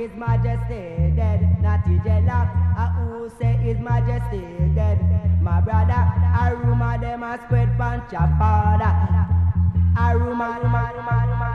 His Majesty dead? Natty Jella, who say His Majesty dead? My brother, a rumor them a spread punch a father. A rumor.